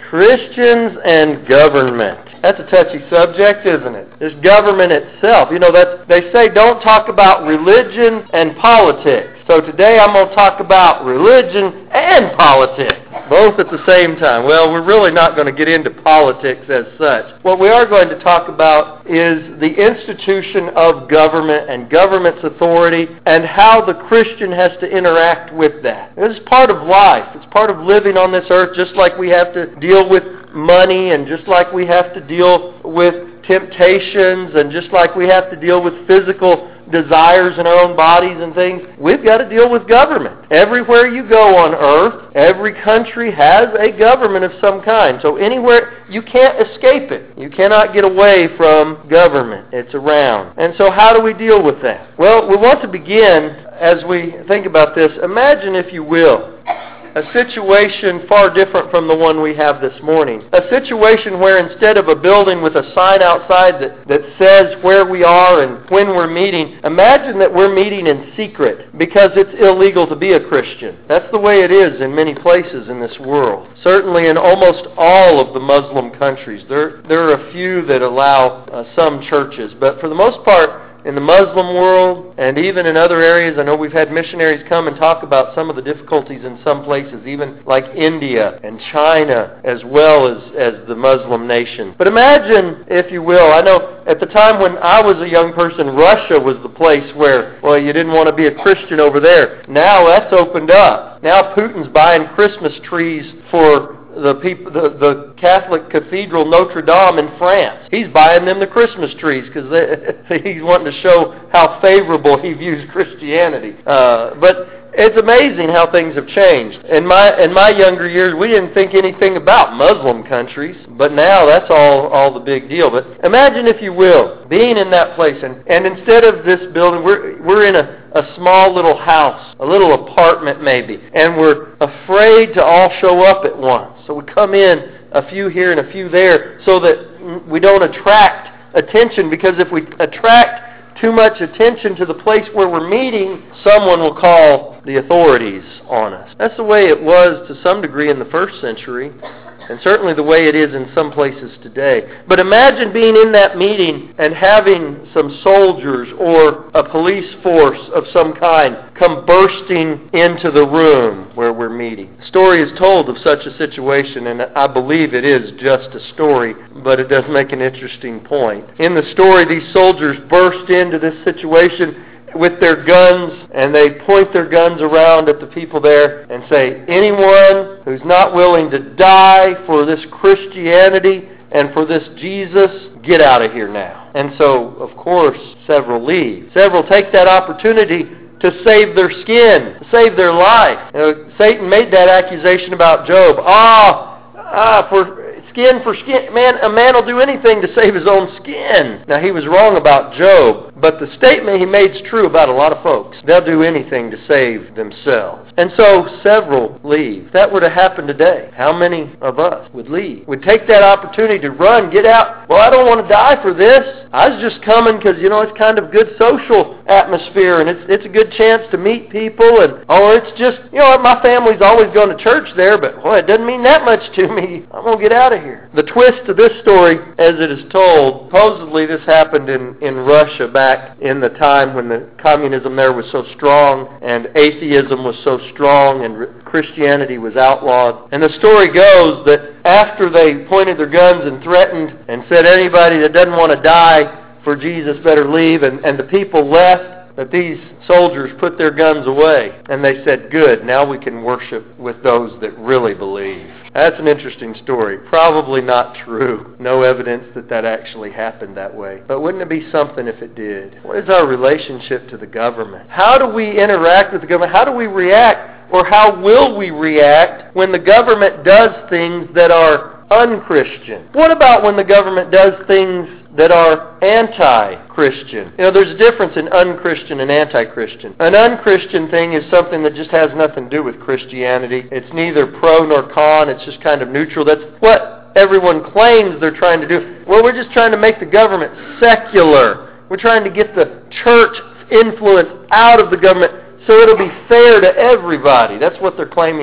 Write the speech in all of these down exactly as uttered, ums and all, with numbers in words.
Christians and government. That's a touchy subject, isn't it? There's government itself. You know, that's, they say don't talk about religion and politics. So today I'm going to talk about religion and politics, both at the same time. Well, we're really not going to get into politics as such. What we are going to talk about is the institution of government and government's authority and how the Christian has to interact with that. This is part of life. It's part of living on this earth, just like we have to deal with money and just like we have to deal with temptations and just like we have to deal with physical desires in our own bodies and things. We've got to deal with government. Everywhere you go on earth, every country has a government of some kind. So anywhere, you can't escape it. You cannot get away from government. It's around. And so how do we deal with that? Well, we want to begin, as we think about this, imagine, if you will, a situation far different from the one we have this morning. A situation where instead of a building with a sign outside that, that says where we are and when we're meeting, imagine that we're meeting in secret because it's illegal to be a Christian. That's the way it is in many places in this world. Certainly in almost all of the Muslim countries. There, there are a few that allow uh, some churches, but for the most part, in the Muslim world and even in other areas, I know we've had missionaries come and talk about some of the difficulties in some places, even like India and China, as well as, as the Muslim nations. But imagine, if you will, I know at the time when I was a young person, Russia was the place where, well, you didn't want to be a Christian over there. Now that's opened up. Now Putin's buying Christmas trees for the people, the, the Catholic Cathedral Notre Dame in France. He's buying them the Christmas trees because he's wanting to show how favorable he views Christianity. Uh, but it's amazing how things have changed. In my in my younger years, we didn't think anything about Muslim countries, but now that's all, all the big deal. But imagine, if you will, being in that place, and, and instead of this building, we're we're in a a small little house, a little apartment maybe, and we're afraid to all show up at once. So we come in a few here and a few there so that we don't attract attention, because if we attract too much attention to the place where we're meeting, someone will call the authorities on us. That's the way it was to some degree in the first century, and certainly the way it is in some places today. But imagine being in that meeting and having some soldiers or a police force of some kind come bursting into the room where we're meeting. The story is told of such a situation, and I believe it is just a story, but it does make an interesting point. In the story, these soldiers burst into this situation with their guns, and they point their guns around at the people there and say, anyone who's not willing to die for this Christianity and for this Jesus, get out of here now. And so, of course, several leave. Several take that opportunity to save their skin, to save their life. You know, Satan made that accusation about Job. Ah, ah, for skin for skin. Man, a man will do anything to save his own skin. Now, he was wrong about Job, but the statement he made is true about a lot of folks. They'll do anything to save themselves. And so several leave. If that were to happen today, how many of us would leave? Would take that opportunity to run, get out. Well, I don't want to die for this. I was just coming because, you know, it's kind of good social atmosphere, and it's it's a good chance to meet people, and, oh, it's just, you know, my family's always going to church there, but, boy, it doesn't mean that much to me. I'm going to get out of here. The twist to this story, as it is told, supposedly this happened in, in Russia back in the time when the communism there was so strong, and atheism was so strong, and Christianity was outlawed. And the story goes that after they pointed their guns and threatened and said anybody that doesn't want to die for Jesus better leave, and, and the people left, that these soldiers put their guns away, and they said, good, now we can worship with those that really believe. That's an interesting story. Probably not true. No evidence that that actually happened that way. But wouldn't it be something if it did? What is our relationship to the government? How do we interact with the government? How do we react, or how will we react when the government does things that are unchristian? What about when the government does things that are anti-Christian? You know, there's a difference in unchristian and anti-Christian. An unchristian thing is something that just has nothing to do with Christianity. It's neither pro nor con. It's just kind of neutral. That's what everyone claims they're trying to do. Well, we're just trying to make the government secular. We're trying to get the church influence out of the government so it'll be fair to everybody. That's what they're claiming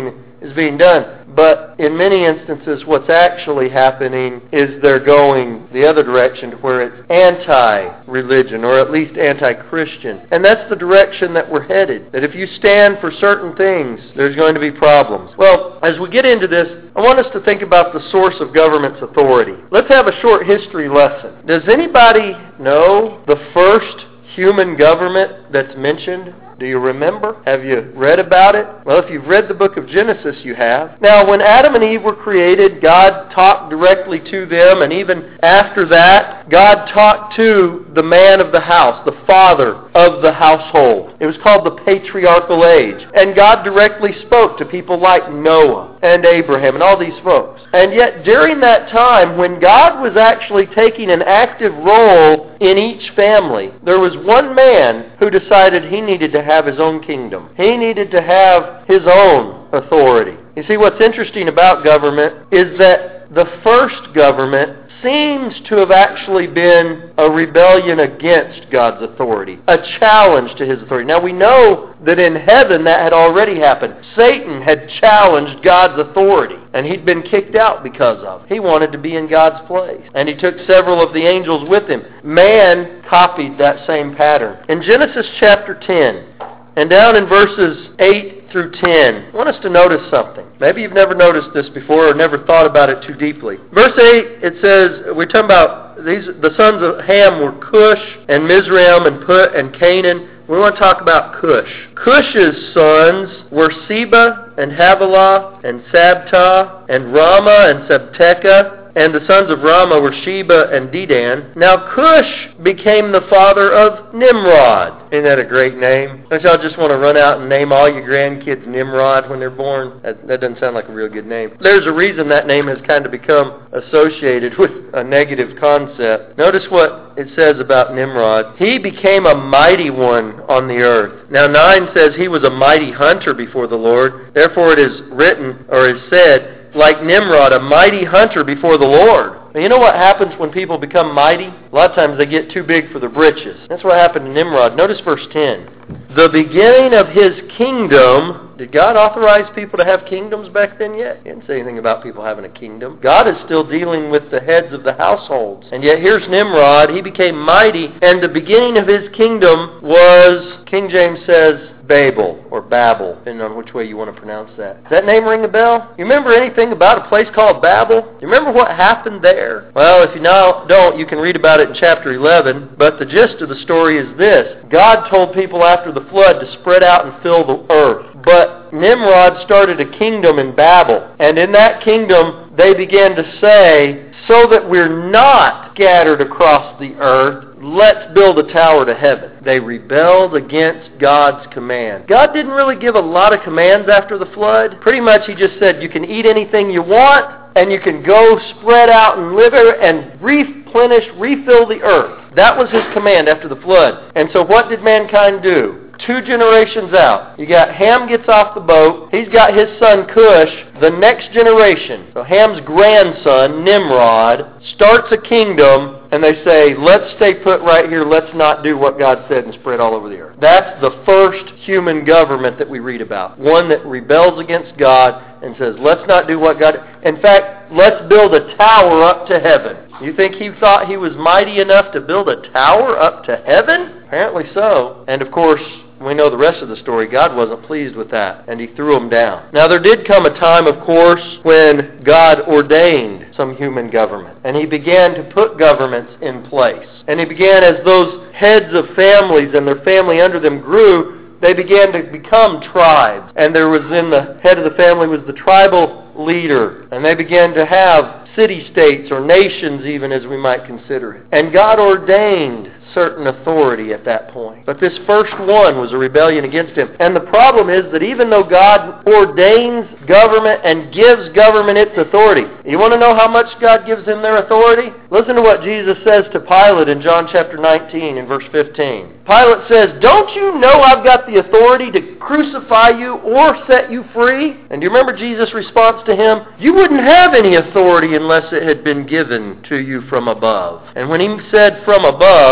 is being done. But in many instances, what's actually happening is they're going the other direction to where it's anti-religion, or at least anti-Christian. And that's the direction that we're headed. That if you stand for certain things, there's going to be problems. Well, as we get into this, I want us to think about the source of government's authority. Let's have a short history lesson. Does anybody know the first human government that's mentioned? Do you remember? Have you read about it? Well, if you've read the book of Genesis, you have. Now, when Adam and Eve were created, God talked directly to them, and even after that, God talked to the man of the house, the father of the household. It was called the patriarchal age. And God directly spoke to people like Noah and Abraham and all these folks. And yet, during that time, when God was actually taking an active role in each family, there was one man who decided he needed to have his own kingdom. He needed to have his own authority. You see, what's interesting about government is that the first government seems to have actually been a rebellion against God's authority, a challenge to his authority. Now, we know that in heaven that had already happened. Satan had challenged God's authority, and he'd been kicked out because of it. He wanted to be in God's place, and he took several of the angels with him. Man copied that same pattern. In Genesis chapter ten, and down in verses eight through ten, I want us to notice something. Maybe you've never noticed this before or never thought about it too deeply. Verse eight, it says, we're talking about these, the sons of Ham were Cush and Mizraim and Put and Canaan. We want to talk about Cush. Cush's sons were Seba and Havilah and Sabta and Rama and Sabteka. And the sons of Rama were Sheba and Dedan. Now Cush became the father of Nimrod. Isn't that a great name? Don't y'all just want to run out and name all your grandkids Nimrod when they're born? That, that doesn't sound like a real good name. There's a reason that name has kind of become associated with a negative concept. Notice what it says about Nimrod. He became a mighty one on the earth. Now nine says he was a mighty hunter before the Lord. Therefore it is written, or is said, like Nimrod, a mighty hunter before the Lord. Now, you know what happens when people become mighty? A lot of times they get too big for their britches. That's what happened to Nimrod. Notice verse ten. The beginning of his kingdom. Did God authorize people to have kingdoms back then yet? He didn't say anything about people having a kingdom. God is still dealing with the heads of the households. And yet here's Nimrod. He became mighty, and the beginning of his kingdom was, King James says, Babel, or Babel, depending on which way you want to pronounce that. Does that name ring a bell? You remember anything about a place called Babel? Do you remember what happened there? Well, if you now don't, you can read about it in chapter eleven, but the gist of the story is this. God told people after the flood to spread out and fill the earth. But Nimrod started a kingdom in Babel, and in that kingdom they began to say, so that we're not scattered across the earth, let's build a tower to heaven. They rebelled against God's command. God didn't really give a lot of commands after the flood. Pretty much he just said, you can eat anything you want, and you can go spread out and live here and replenish, refill the earth. That was his command after the flood. And so what did mankind do? Two generations out, you got Ham gets off the boat. He's got his son Cush. The next generation, so Ham's grandson, Nimrod, starts a kingdom, and they say, let's stay put right here. Let's not do what God said and spread all over the earth. That's the first human government that we read about. One that rebels against God and says, let's not do what God... In fact, let's build a tower up to heaven. You think he thought he was mighty enough to build a tower up to heaven? Apparently so. And of course, we know the rest of the story. God wasn't pleased with that, and he threw them down. Now, there did come a time, of course, when God ordained some human government, and he began to put governments in place. And he began, as those heads of families and their family under them grew, they began to become tribes. And there was in the head of the family was the tribal leader, and they began to have city-states or nations even, as we might consider it. And God ordained certain authority at that point. But this first one was a rebellion against him. And the problem is that even though God ordains government and gives government its authority, you want to know how much God gives them their authority? Listen to what Jesus says to Pilate in John chapter nineteen and verse fifteen. Pilate says, don't you know I've got the authority to crucify you or set you free? And do you remember Jesus' response to him? You wouldn't have any authority unless it had been given to you from above. And when he said from above,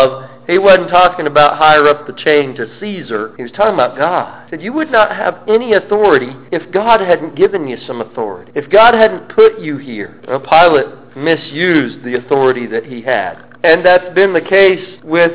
He wasn't talking about higher up the chain to Caesar. He was talking about God. He said, you would not have any authority if God hadn't given you some authority. If God hadn't put you here. Well, Pilate misused the authority that he had. And that's been the case with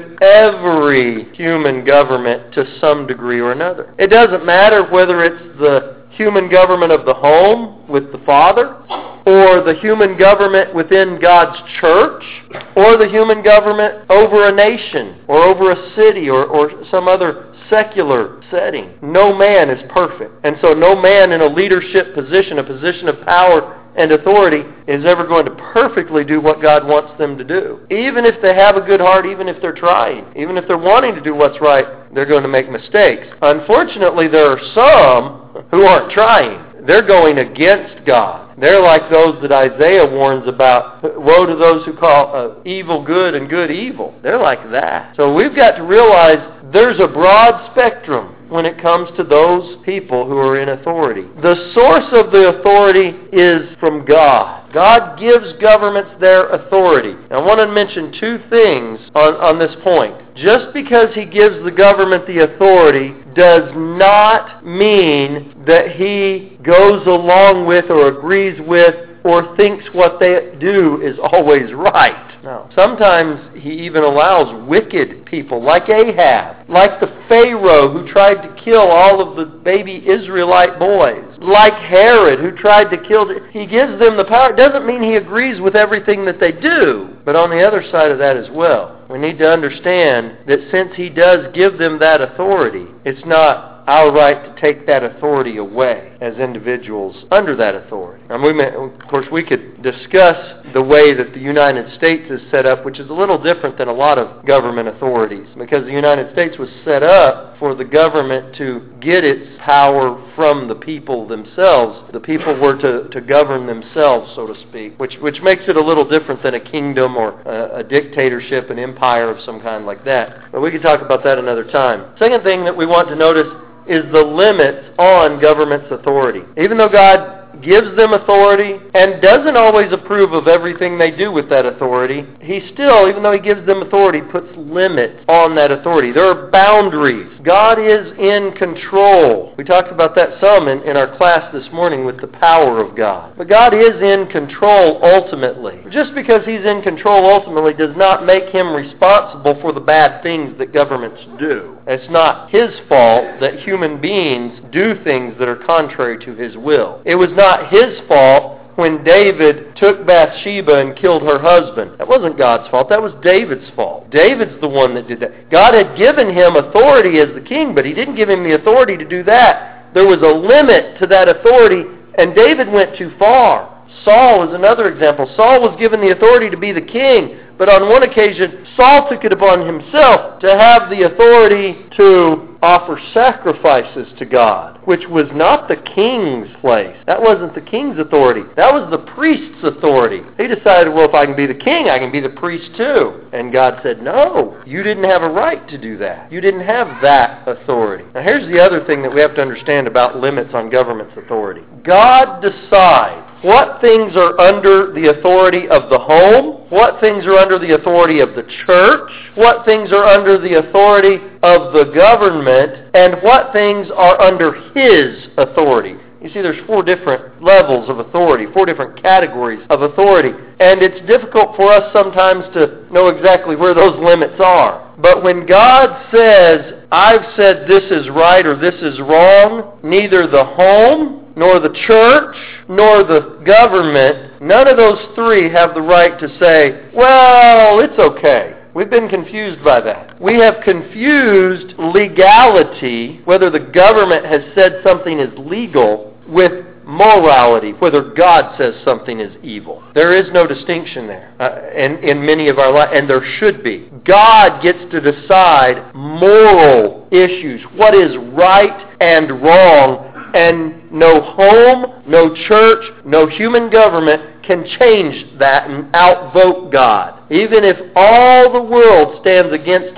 every human government to some degree or another. It doesn't matter whether it's the human government of the home with the father, or the human government within God's church, or the human government over a nation, or over a city, or, or some other secular setting. No man is perfect. And so no man in a leadership position, a position of power and authority, is ever going to perfectly do what God wants them to do. Even if they have a good heart, even if they're trying, even if they're wanting to do what's right, they're going to make mistakes. Unfortunately, there are some who aren't trying. They're going against God. They're like those that Isaiah warns about. Woe to those who call uh, evil good and good evil. They're like that. So we've got to realize there's a broad spectrum when it comes to those people who are in authority. The source of the authority is from God. God gives governments their authority. And I want to mention two things on, on this point. Just because He gives the government the authority does not mean that He goes along with or agrees with or thinks what they do is always right. No. Sometimes He even allows wicked people like Ahab, like the Pharaoh who tried to kill all of the baby Israelite boys, like Herod who tried to kill. He gives them the power. It doesn't mean He agrees with everything that they do. But on the other side of that as well, we need to understand that since He does give them that authority, it's not our right to take that authority away as individuals under that authority. And we may, of course, we could discuss the way that the United States is set up, which is a little different than a lot of government authorities, because the United States was set up for the government to get its power from the people themselves. The people were to, to govern themselves, so to speak, which which makes it a little different than a kingdom or a, a dictatorship, an empire of some kind like that. But we could talk about that another time. Second thing that we want to notice is the limits on government's authority. Even though God gives them authority and doesn't always approve of everything they do with that authority, He still, even though He gives them authority, puts limits on that authority. There are boundaries. God is in control. We talked about that some in, in our class this morning with the power of God. But God is in control ultimately. Just because He's in control ultimately does not make Him responsible for the bad things that governments do. It's not His fault that human beings do things that are contrary to His will. It was not His fault when David took Bathsheba and killed her husband. That wasn't God's fault. That was David's fault. David's the one that did that. God had given him authority as the king, but He didn't give him the authority to do that. There was a limit to that authority, and David went too far. Saul is another example. Saul was given the authority to be the king, but on one occasion, Saul took it upon himself to have the authority to offer sacrifices to God, which was not the king's place. That wasn't the king's authority. That was the priest's authority. He decided, well, if I can be the king, I can be the priest too. And God said, no, you didn't have a right to do that. You didn't have that authority. Now, here's the other thing that we have to understand about limits on government's authority. God decides what things are under the authority of the home, what things are under the authority of the church, what things are under the authority of the government, and what things are under His authority. You see, there's four different levels of authority, four different categories of authority, and it's difficult for us sometimes to know exactly where those limits are. But when God says, I've said this is right or this is wrong, neither the home, nor the church, nor the government, none of those three have the right to say, well, it's okay. We've been confused by that. We have confused legality, whether the government has said something is legal, with morality, whether God says something is evil. There is no distinction there uh, in, in many of our lives, and there should be. God gets to decide moral issues, what is right and wrong, and no home, no church, no human government can change that and outvote God. Even if all the world stands against Him,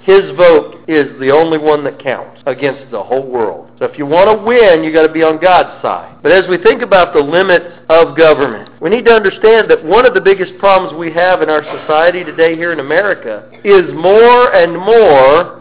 his vote is the only one that counts against the whole world. So if you want to win, you got to be on God's side. But as we think about the limits of government, we need to understand that one of the biggest problems we have in our society today here in America is more and more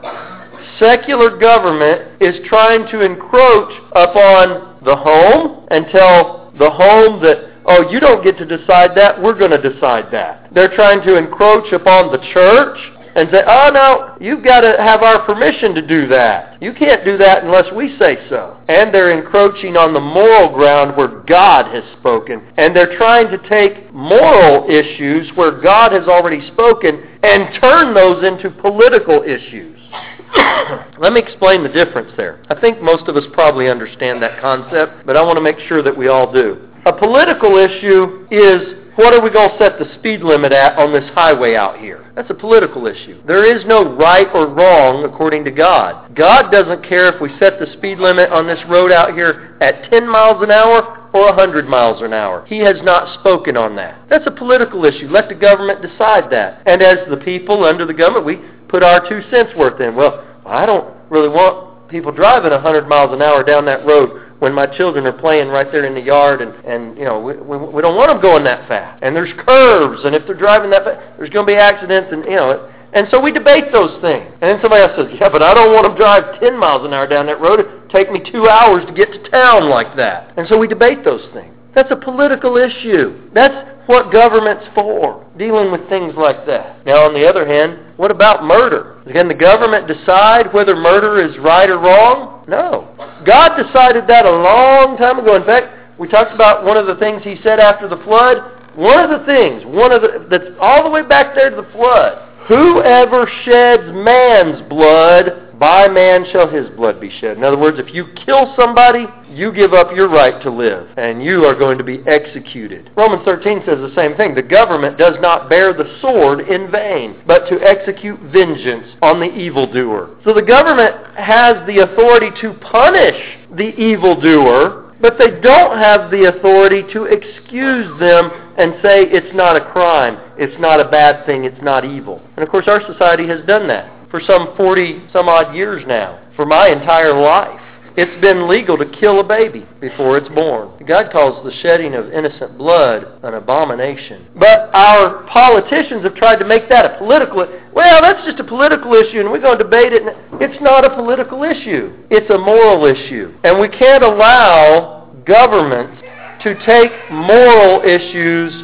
secular government is trying to encroach upon the home and tell the home that, oh, you don't get to decide that, we're going to decide that. They're trying to encroach upon the church and say, oh, no, you've got to have our permission to do that. You can't do that unless we say so. And they're encroaching on the moral ground where God has spoken. And they're trying to take moral issues where God has already spoken and turn those into political issues. Let me explain the difference there. I think most of us probably understand that concept, but I want to make sure that we all do. A political issue is, what are we going to set the speed limit at on this highway out here? That's a political issue. There is no right or wrong according to God. God doesn't care if we set the speed limit on this road out here at ten miles an hour or one hundred miles an hour. He has not spoken on that. That's a political issue. Let the government decide that. And as the people under the government, we put our two cents worth in. Well, I don't really want people driving one hundred miles an hour down that road when my children are playing right there in the yard, and, and you know, we, we, we don't want them going that fast. And there's curves, and if they're driving that fast, there's going to be accidents, and, you know, and so we debate those things. And then somebody else says, yeah, but I don't want them to drive ten miles an hour down that road. It'd take me two hours to get to town like that. And so we debate those things. That's a political issue. That's what government's for, dealing with things like that. Now, on the other hand, what about murder? Can the government decide whether murder is right or wrong? No. God decided that a long time ago. In fact, we talked about one of the things he said after the flood. One of the things, one of the, that's all the way back there to the flood, whoever sheds man's blood, by man shall his blood be shed. In other words, if you kill somebody, you give up your right to live, and you are going to be executed. Romans thirteen says the same thing. The government does not bear the sword in vain, but to execute vengeance on the evildoer. So the government has the authority to punish the evildoer, but they don't have the authority to excuse them and say it's not a crime, it's not a bad thing, it's not evil. And of course our society has done that for some forty some odd years now, for my entire life. It's been legal to kill a baby before it's born. God calls the shedding of innocent blood an abomination. But our politicians have tried to make that a political, well, that's just a political issue and we're going to debate it. It's not a political issue. It's a moral issue. And we can't allow governments to take moral issues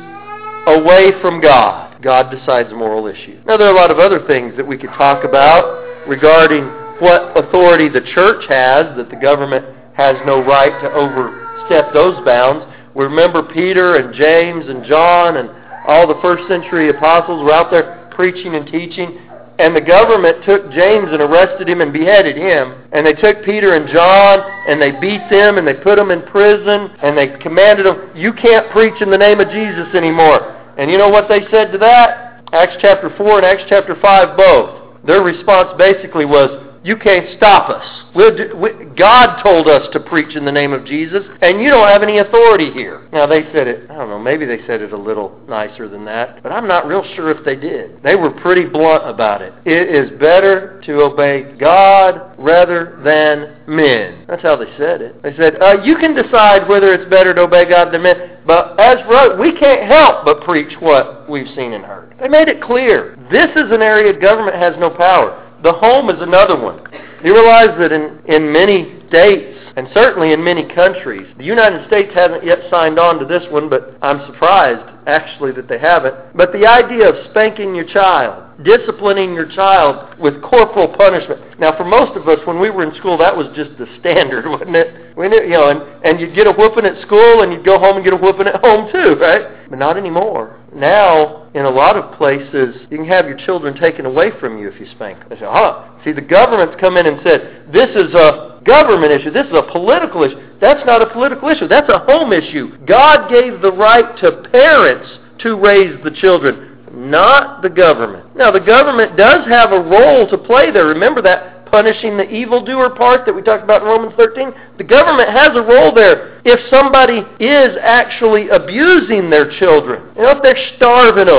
away from God. God decides moral issues. Now, there are a lot of other things that we could talk about regarding what authority the church has, that the government has no right to overstep those bounds. We remember Peter and James and John and all the first century apostles were out there preaching and teaching, and the government took James and arrested him and beheaded him, and they took Peter and John and they beat them and they put them in prison and they commanded them, you can't preach in the name of Jesus anymore. And you know what they said to that? Acts chapter four and Acts chapter five both. Their response basically was, you can't stop us. We'll do, we, God told us to preach in the name of Jesus, and you don't have any authority here. Now, they said it, I don't know, maybe they said it a little nicer than that, but I'm not real sure if they did. They were pretty blunt about it. It is better to obey God rather than men. That's how they said it. They said, uh, you can decide whether it's better to obey God than men, but as for us, we can't help but preach what we've seen and heard. They made it clear. This is an area government has no power. The home is another one. You realize that in, in many states, and certainly in many countries, the United States hasn't yet signed on to this one, but I'm surprised, actually, that they haven't. But the idea of spanking your child, disciplining your child with corporal punishment. Now, for most of us, when we were in school, that was just the standard, wasn't it? We knew, you know, and, and you'd get a whooping at school, and you'd go home and get a whooping at home too, right? But not anymore. Now, in a lot of places, you can have your children taken away from you if you spank them. They say, huh? See, the government's come in and said, this is a government issue. This is a political issue. That's not a political issue. That's a home issue. God gave the right to parents to raise the children, not the government. Now, the government does have a role to play there. Remember that punishing the evildoer part that we talked about in Romans thirteen? The government has a role there. If somebody is actually abusing their children, you know, if they're starving them or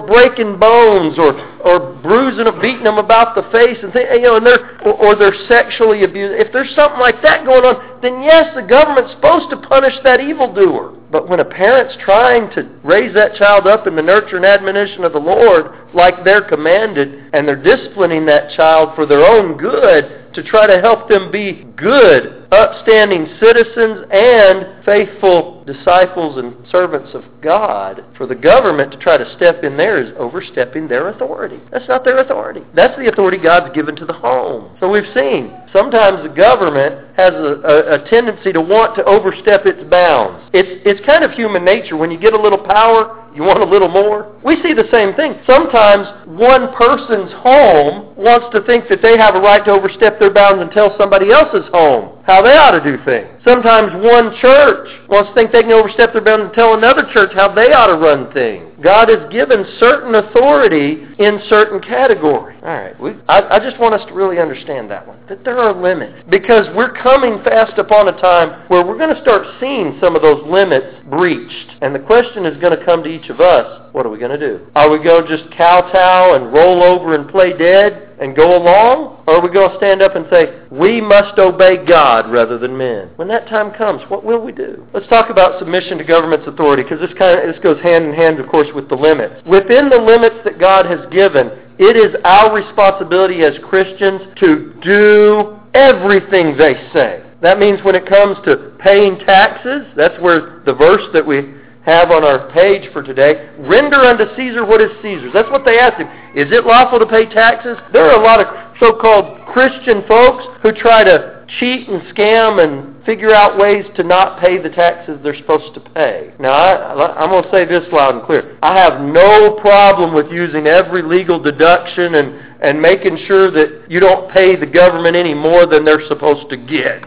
or breaking bones, or or bruising or beating them about the face, and th- you know, and they're or, or they're sexually abused. If there's something like that going on, then yes, the government's supposed to punish that evildoer. But when a parent's trying to raise that child up in the nurture and admonition of the Lord, like they're commanded, and they're disciplining that child for their own good to try to help them be good, upstanding citizens and faithful disciples and servants of God, for the government to try to step in there is overstepping their authority. That's not their authority. That's the authority God's given to the home. So we've seen sometimes the government has a, a, a tendency to want to overstep its bounds. It's, it's kind of human nature. When you get a little power, you want a little more. We see the same thing. Sometimes one person's home wants to think that they have a right to overstep their bounds and tell somebody else's home how they ought to do things. Sometimes one church wants to think they can overstep their bounds and tell another church how they ought to run things. God has given certain authority in certain categories. All right, we, I, I just want us to really understand that one, that there are limits. Because we're coming fast upon a time where we're going to start seeing some of those limits breached. And the question is going to come to each of us, what are we going to do? Are we going to just kowtow and roll over and play dead and go along? Or are we going to stand up and say, we must obey God rather than men? When that time comes, what will we do? Let's talk about submission to government's authority, because this kind of this goes hand in hand, of course, with the limits. Within the limits that God has given, it is our responsibility as Christians to do everything they say. That means when it comes to paying taxes, that's where the verse that we have on our page for today, render unto Caesar what is Caesar's. That's what they asked him. Is it lawful to pay taxes? There are a lot of so-called Christian folks who try to cheat and scam and figure out ways to not pay the taxes they're supposed to pay. Now, I, I'm going to say this loud and clear. I have no problem with using every legal deduction and, and making sure that you don't pay the government any more than they're supposed to get.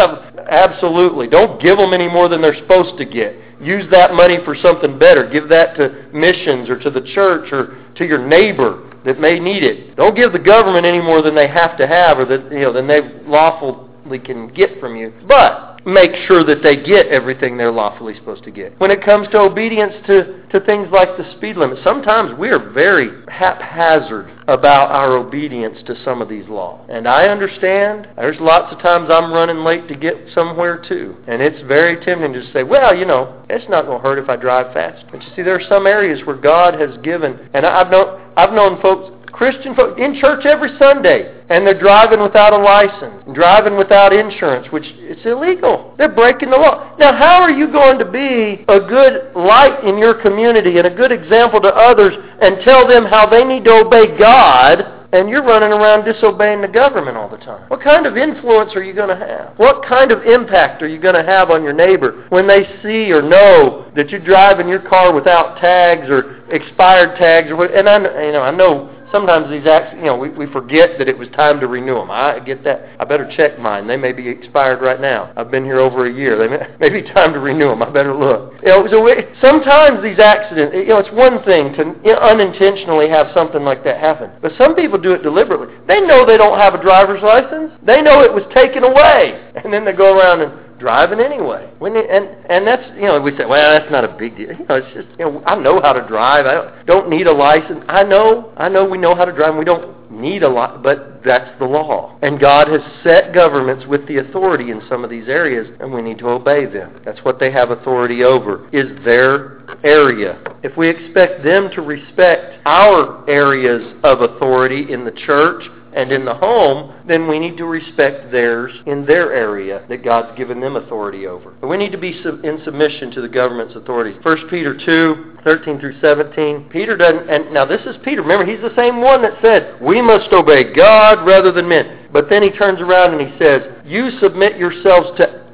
Absolutely. Don't give them any more than they're supposed to get. Use that money for something better. Give that to missions or to the church or to your neighbor that may need it. Don't give the government any more than they have to have or that, you know, than they lawfully can get from you. But make sure that they get everything they're lawfully supposed to get. When it comes to obedience to, to things like the speed limit, sometimes we are very haphazard about our obedience to some of these laws. And I understand there's lots of times I'm running late to get somewhere too. And it's very tempting to say, well, you know, it's not going to hurt if I drive fast. But you see, there are some areas where God has given, and I've known, I've known folks, Christian folks, in church every Sunday, and they're driving without a license, driving without insurance, which it's illegal. They're breaking the law. Now, how are you going to be a good light in your community and a good example to others and tell them how they need to obey God, and you're running around disobeying the government all the time? What kind of influence are you going to have? What kind of impact are you going to have on your neighbor when they see or know that you're driving your car without tags or expired tags? Or what? And I, you know, I know sometimes these acts, you know, we, we forget that it was time to renew them. I get that. I better check mine. They may be expired right now. I've been here over a year. They may, may be time to renew them. I better look. You know, so we, sometimes these accidents, you know, it's one thing to unintentionally have something like that happen. But some people do it deliberately. They know they don't have a driver's license. They know it was taken away. And then they go around and driving anyway. When they, and and that's, you know, we say, well, that's not a big deal. You know, it's just, you know, I know how to drive. I don't, don't need a license. I know, I know we know how to drive, and we don't need a lot, but that's the law. And God has set governments with the authority in some of these areas, and we need to obey them. That's what they have authority over, is their area. If we expect them to respect our areas of authority in the church and in the home, then we need to respect theirs in their area that God's given them authority over. But we need to be in submission to the government's authority. First Peter two, thirteen through seventeen. Peter doesn't, and now this is Peter. Remember, he's the same one that said, we must obey God rather than men. But then he turns around and he says, you submit yourselves to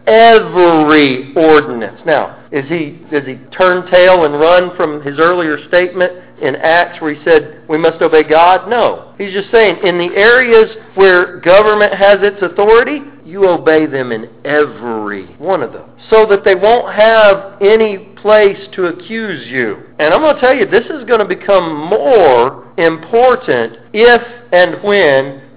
every ordinance. Now, is he, does he turn tail and run from his earlier statement in Acts where he said we must obey God? No. He's just saying in the areas where government has its authority, you obey them in every one of them, so that they won't have any place to accuse you. And I'm going to tell you, this is going to become more important if and when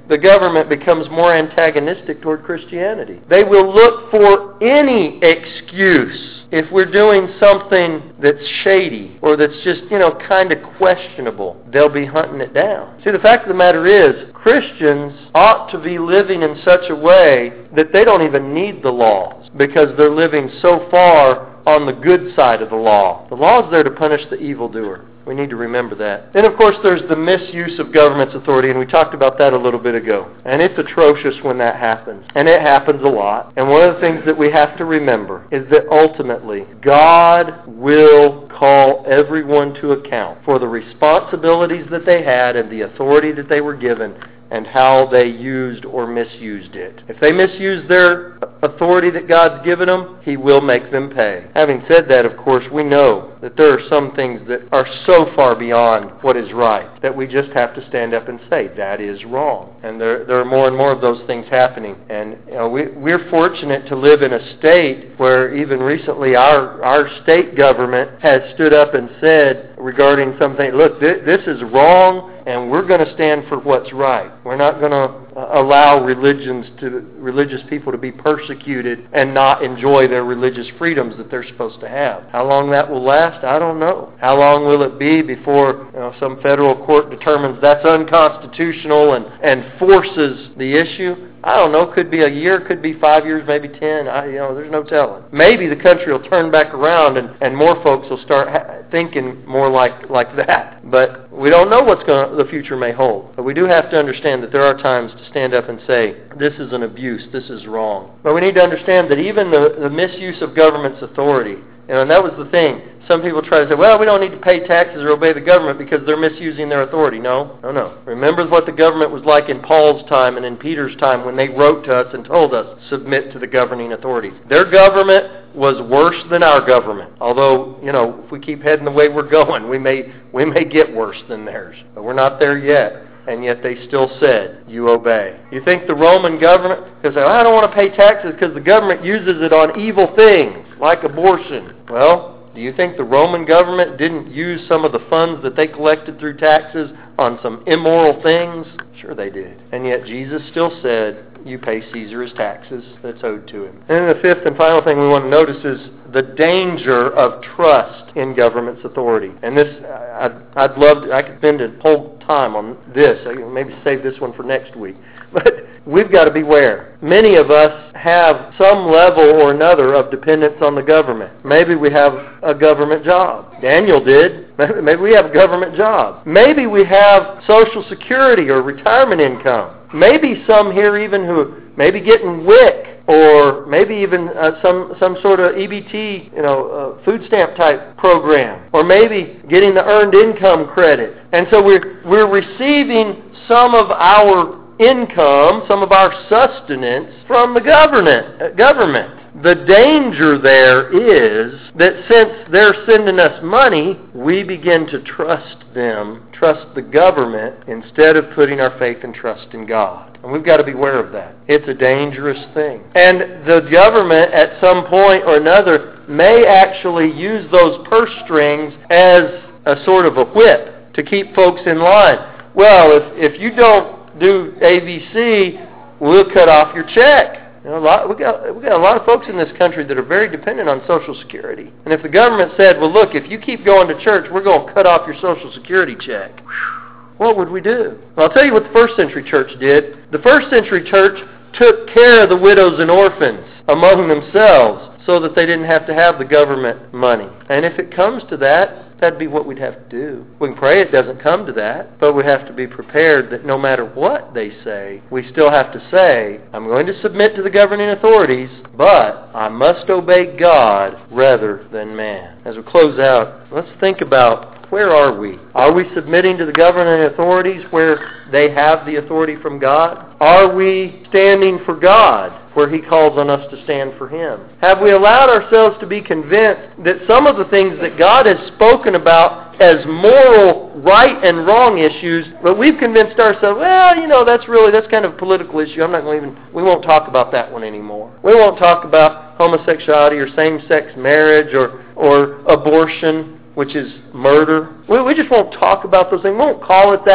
the government becomes more antagonistic toward Christianity. They will look for any excuse if we're doing something that's shady or that's just, you know, kind of questionable. They'll be hunting it down. See, the fact of the matter is, Christians ought to be living in such a way that they don't even need the laws because they're living so far on the good side of the law. The law is there to punish the evildoer. We need to remember that. Then, of course, there's the misuse of government's authority, and we talked about that a little bit ago. And it's atrocious when that happens. And it happens a lot. And one of the things that we have to remember is that ultimately, God will call everyone to account for the responsibilities that they had and the authority that they were given and how they used or misused it. If they misuse their authority that God's given them, He will make them pay. Having said that, of course, we know that there are some things that are so far beyond what is right that we just have to stand up and say, that is wrong. And there, there are more and more of those things happening. And you know, we, we're fortunate to live in a state where even recently our, our state government has stood up and said regarding something, look, th- this is wrong, and we're going to stand for what's right. We're not going to allow religions to religious people to be persecuted and not enjoy their religious freedoms that they're supposed to have. How long that will last, I don't know. How long will it be before you know, some federal court determines that's unconstitutional and, and forces the issue? I don't know. Could be a year, could be five years, maybe ten. I, you know, there's no telling. Maybe the country will turn back around and, and more folks will start ha- thinking more like, like that. But we don't know what's going the future may hold. But we do have to understand that there are times to stand up and say, this is an abuse, this is wrong. But we need to understand that even the, the misuse of government's authority, you know, and that was the thing. Some people try to say, well, we don't need to pay taxes or obey the government because they're misusing their authority. No, no, no. Remember what the government was like in Paul's time and in Peter's time when they wrote to us and told us, submit to the governing authorities. Their government was worse than our government. Although, you know, if we keep heading the way we're going, we may we may get worse than theirs. But we're not there yet. And yet they still said, you obey. You think the Roman government, because I don't want to pay taxes because the government uses it on evil things, like abortion. Well, do you think the Roman government didn't use some of the funds that they collected through taxes on some immoral things? Sure they did. And yet Jesus still said, you pay Caesar his taxes that's owed to him. And then the fifth and final thing we want to notice is the danger of trust in government's authority. And this, I'd, I'd love to, I could spend a whole time on this. I can maybe save this one for next week. But we've got to beware. Many of us have some level or another of dependence on the government. Maybe we have a government job. Daniel did. Maybe we have a government job. Maybe we have Social Security or retirement income. Maybe some here even who maybe getting W I C or maybe even uh, some some sort of E B T, you know, uh, food stamp type program, or maybe getting the earned income credit. And so we're we're receiving some of our income, some of our sustenance from the government. Uh, government. The danger there is that since they're sending us money, we begin to trust them, trust the government, instead of putting our faith and trust in God. And we've got to be aware of that. It's a dangerous thing. And the government, at some point or another, may actually use those purse strings as a sort of a whip to keep folks in line. Well, if, if you don't do A B C, we'll cut off your check. You know, a lot, we got we got a lot of folks in this country that are very dependent on Social Security. And if the government said, well, look, if you keep going to church, we're going to cut off your Social Security check, what would we do? Well, I'll tell you what the first century church did. The first century church took care of the widows and orphans among themselves so that they didn't have to have the government money. And if it comes to that, that'd be what we'd have to do. We can pray it doesn't come to that, but we have to be prepared that no matter what they say, we still have to say, I'm going to submit to the governing authorities, but I must obey God rather than man. As we close out, let's think about, where are we? Are we submitting to the governing authorities where they have the authority from God? Are we standing for God where He calls on us to stand for Him? Have we allowed ourselves to be convinced that some of the things that God has spoken about as moral right and wrong issues, but we've convinced ourselves, well, you know, that's really, that's kind of a political issue. I'm not going to even, we won't talk about that one anymore. We won't talk about homosexuality or same-sex marriage or, or abortion, which is murder. We, we just won't talk about those things. We won't call it that.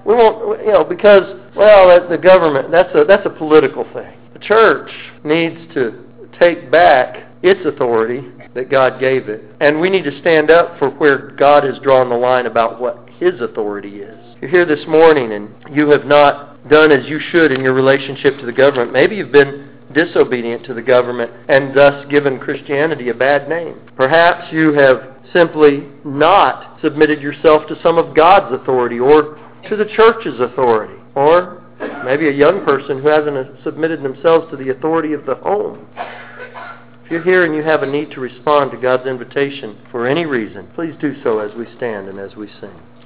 we won't, you know, because, well, that- the government, that's a, that's a political thing. The church needs to take back its authority that God gave it. And we need to stand up for where God has drawn the line about what His authority is. You're here this morning and you have not done as you should in your relationship to the government. Maybe you've been disobedient to the government and thus given Christianity a bad name. Perhaps you have simply not submitted yourself to some of God's authority or to the church's authority. Or maybe a young person who hasn't submitted themselves to the authority of the home. If you're here and you have a need to respond to God's invitation for any reason, please do so as we stand and as we sing.